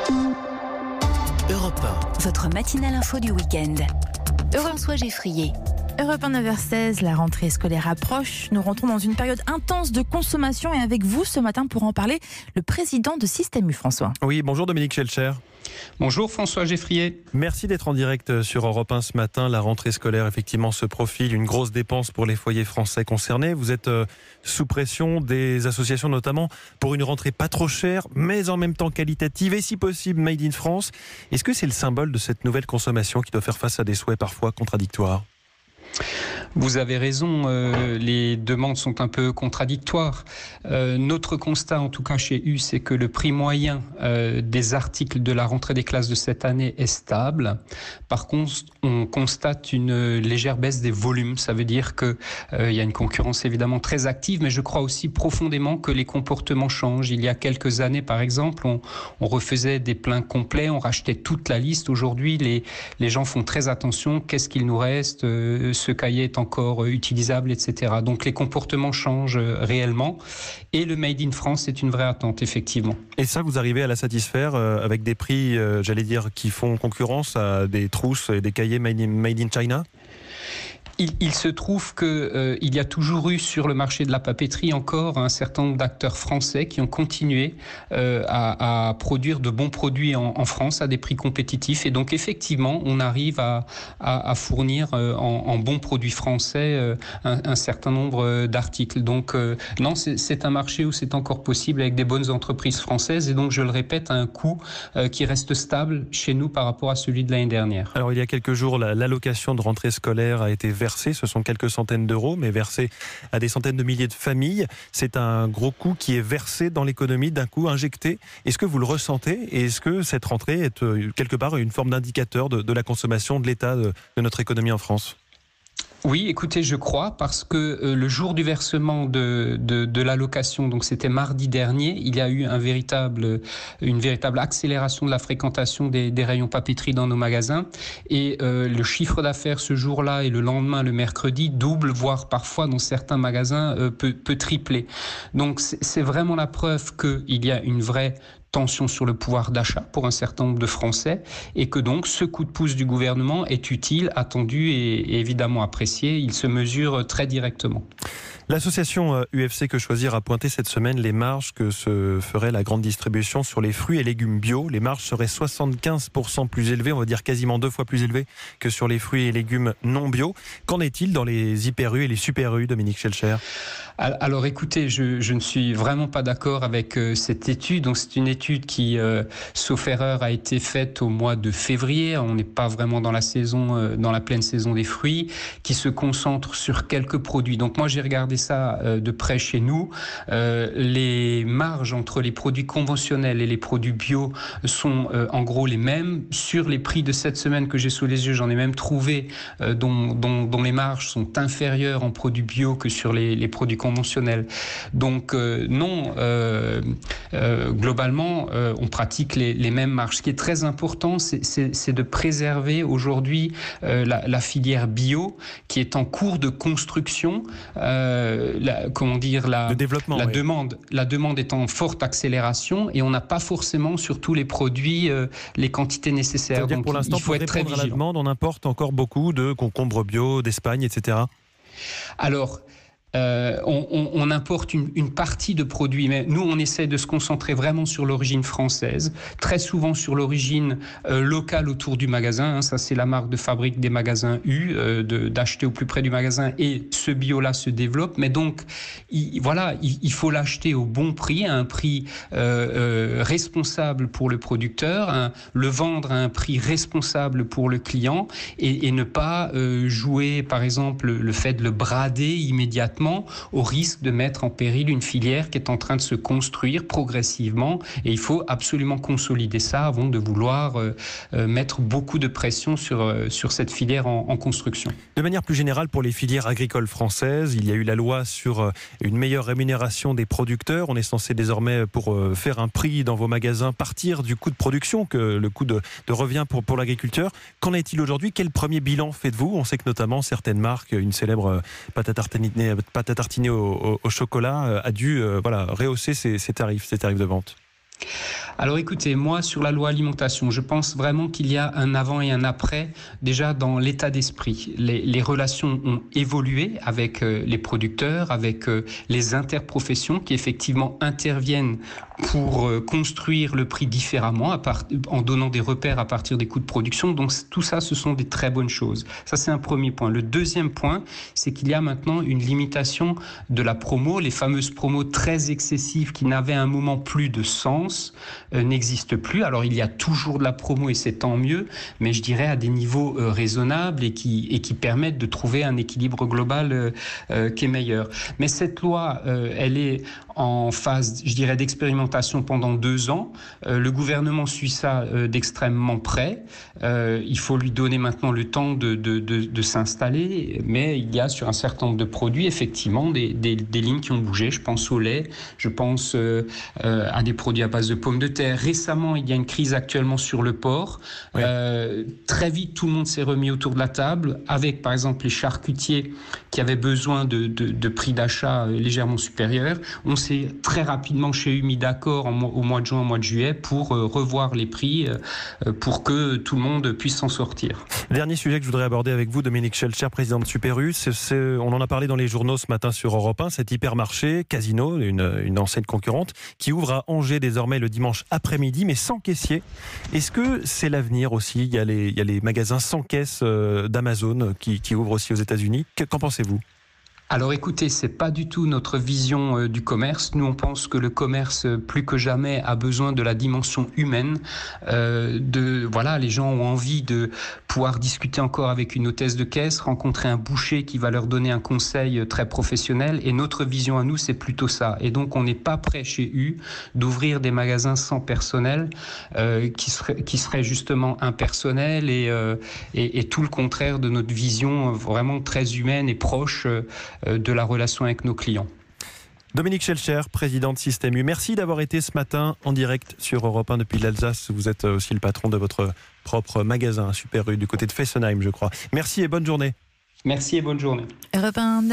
Europe 1. Votre matinale info du week-end. François Geffrier. Europe 1 9h16, la rentrée scolaire approche. Nous rentrons dans une période intense de consommation et avec vous ce matin pour en parler, le président de Système U, François. Oui, bonjour Dominique Schelcher. Bonjour François Geffrier. Merci d'être en direct sur Europe 1 ce matin. La rentrée scolaire effectivement se profile, une grosse dépense pour les foyers français concernés. Vous êtes sous pression des associations notamment pour une rentrée pas trop chère, mais en même temps qualitative et si possible made in France. Est-ce que c'est le symbole de cette nouvelle consommation qui doit faire face à des souhaits parfois contradictoires ? Vous avez raison, les demandes sont un peu contradictoires. Notre constat, en tout cas chez U, c'est que le prix moyen des articles de la rentrée des classes de cette année est stable. Par contre, on constate une légère baisse des volumes. Ça veut dire qu'il y a une concurrence évidemment très active, mais je crois aussi profondément que les comportements changent. Il y a quelques années, par exemple, on refaisait des pleins complets, on rachetait toute la liste. Aujourd'hui, les gens font très attention. Qu'est-ce qu'il nous reste ? Ce cahier est encore utilisable, etc. Donc les comportements changent réellement et le Made in France est une vraie attente, effectivement. Et ça, vous arrivez à la satisfaire avec des prix, j'allais dire, qui font concurrence à des trousses et des cahiers made in China ? Il se trouve qu'il y a toujours eu sur le marché de la papeterie encore un certain nombre d'acteurs français qui ont continué à produire de bons produits en France à des prix compétitifs. Et donc effectivement, on arrive à fournir en bons produits français un certain nombre d'articles. Donc non, c'est un marché où c'est encore possible avec des bonnes entreprises françaises. Et donc je le répète, à un coût qui reste stable chez nous par rapport à celui de l'année dernière. Alors il y a quelques jours, l'allocation de rentrée scolaire a été versée. Ce sont quelques centaines d'euros, mais versés à des centaines de milliers de familles. C'est un gros coût qui est versé dans l'économie, d'un coup injecté. Est-ce que vous le ressentez ? Et est-ce que cette rentrée est quelque part une forme d'indicateur de la consommation, de l'état de notre économie en France ? Oui, écoutez, je crois, parce que le jour du versement de l'allocation, donc c'était mardi dernier, il y a eu une véritable accélération de la fréquentation des rayons papeterie dans nos magasins. Et le chiffre d'affaires ce jour-là et le lendemain, le mercredi, double, voire parfois dans certains magasins peut tripler. Donc c'est vraiment la preuve qu'il y a une vraie tension sur le pouvoir d'achat pour un certain nombre de Français et que donc ce coup de pouce du gouvernement est utile, attendu et évidemment apprécié. Il se mesure très directement. L'association UFC Que Choisir a pointé cette semaine les marges que se ferait la grande distribution sur les fruits et légumes bio. Les marges seraient 75% plus élevées, on va dire quasiment 2 fois plus élevées que sur les fruits et légumes non bio. Qu'en est-il dans les hyper U et les super U, Dominique Schelcher ? Alors écoutez, je ne suis vraiment pas d'accord avec cette étude. Donc c'est une étude qui, sauf erreur, a été faite au mois de février. On n'est pas vraiment dans la saison, dans la pleine saison des fruits, qui se concentre sur quelques produits. Donc moi j'ai regardé ça de près chez nous. Les marges entre les produits conventionnels et les produits bio sont en gros les mêmes. Sur les prix de cette semaine que j'ai sous les yeux, j'en ai même trouvé dont les marges sont inférieures en produits bio que sur les produits conventionnels. Donc non, globalement, on pratique les mêmes marges. Ce qui est très important, c'est de préserver aujourd'hui la filière bio qui est en cours de construction. La demande est en forte accélération et on n'a pas forcément sur tous les produits les quantités nécessaires. Donc pour l'instant, il faut être très répondre à la vigilant. demande, on importe encore beaucoup de concombres bio d'Espagne, etc. Alors, on importe une partie de produits, mais nous, on essaie de se concentrer vraiment sur l'origine française, très souvent sur l'origine locale autour du magasin. Ça, c'est la marque de fabrique des magasins U, d'acheter au plus près du magasin, et ce bio-là se développe. Mais donc, il faut l'acheter au bon prix, à un prix responsable pour le producteur, le vendre à un prix responsable pour le client, et ne pas jouer, par exemple, le fait de le brader immédiatement, au risque de mettre en péril une filière qui est en train de se construire progressivement. Et il faut absolument consolider ça avant de vouloir mettre beaucoup de pression sur cette filière en construction. De manière plus générale, pour les filières agricoles françaises, il y a eu la loi sur une meilleure rémunération des producteurs. On est censé désormais, pour faire un prix dans vos magasins, partir du coût de production, que le coût de revient pour l'agriculteur. Qu'en est-il aujourd'hui ? Quel premier bilan faites-vous ? On sait que notamment certaines marques, une célèbre pâte à tartiner au chocolat, a dû rehausser ses tarifs de vente. Alors écoutez, moi sur la loi alimentation, je pense vraiment qu'il y a un avant et un après déjà dans l'état d'esprit. Les relations ont évolué avec les producteurs, avec les interprofessions qui effectivement interviennent pour construire le prix différemment en donnant des repères à partir des coûts de production. Donc tout ça, ce sont des très bonnes choses. Ça, c'est un premier point. Le deuxième point, c'est qu'il y a maintenant une limitation de la promo. Les fameuses promos très excessives qui n'avaient à un moment plus de sens n'existent plus. Alors il y a toujours de la promo et c'est tant mieux, mais je dirais à des niveaux raisonnables et qui permettent de trouver un équilibre global qui est meilleur. Mais cette loi, elle est en phase, je dirais, d'expérimentation pendant 2 ans. Le gouvernement suit ça d'extrêmement près. Il faut lui donner maintenant le temps de s'installer, mais il y a sur un certain nombre de produits, effectivement, des lignes qui ont bougé. Je pense au lait, je pense à des produits à base de pommes de terre. Récemment, il y a une crise actuellement sur le porc. Oui. Très vite, tout le monde s'est remis autour de la table, avec par exemple les charcutiers qui avaient besoin de prix d'achat légèrement supérieurs. On s'est très rapidement chez eux mis d'accord au mois de juin, au mois de juillet pour revoir les prix pour que tout le monde puisse s'en sortir. Dernier sujet que je voudrais aborder avec vous, Dominique Schelcher, président de Super U. On en a parlé dans les journaux ce matin sur Europe 1, cet hypermarché Casino, une enseigne concurrente, qui ouvre à Angers désormais le dimanche après-midi, mais sans caissier. Est-ce que c'est l'avenir aussi ? Il y a les magasins sans caisse d'Amazon qui ouvrent aussi aux États-Unis. Qu'en pensez-vous ? Alors écoutez, c'est pas du tout notre vision du commerce. Nous, on pense que le commerce, plus que jamais, a besoin de la dimension humaine. Les gens ont envie de pouvoir discuter encore avec une hôtesse de caisse, rencontrer un boucher qui va leur donner un conseil très professionnel. Et notre vision à nous, c'est plutôt ça. Et donc, on n'est pas prêt chez U d'ouvrir des magasins sans personnel qui seraient justement impersonnels et tout le contraire de notre vision vraiment très humaine et proche de la relation avec nos clients. Dominique Schelcher, président de Système U, merci d'avoir été ce matin en direct sur Europe 1 depuis l'Alsace. Vous êtes aussi le patron de votre propre magasin Super U du côté de Fessenheim, je crois. Merci et bonne journée. Merci et bonne journée. Europe 1